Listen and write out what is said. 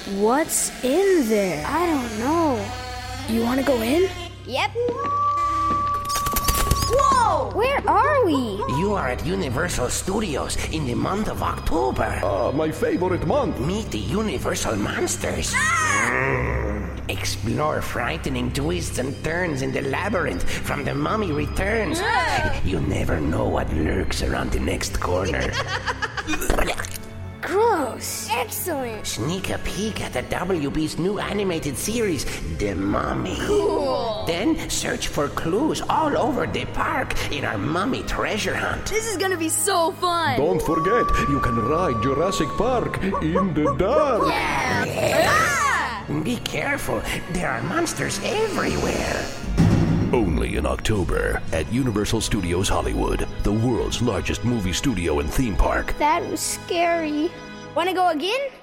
What's in there? I don't know. You want to go in? Yep. Whoa! Where are we? You are at Universal Studios in the month of October. My favorite month. Meet the Universal Monsters. Explore frightening twists and turns in the labyrinth from The Mummy Returns. You never know what lurks around the next corner. Gross. Excellent. Sneak a peek at the WB's new animated series, The Mummy. Cool. Then search for clues all over the park in our mummy treasure hunt. This is gonna be so fun. Don't forget, you can ride Jurassic Park in the dark. Be careful, there are monsters everywhere. Only in October at Universal Studios Hollywood, the world's largest movie studio and theme park. That was scary. Wanna go again?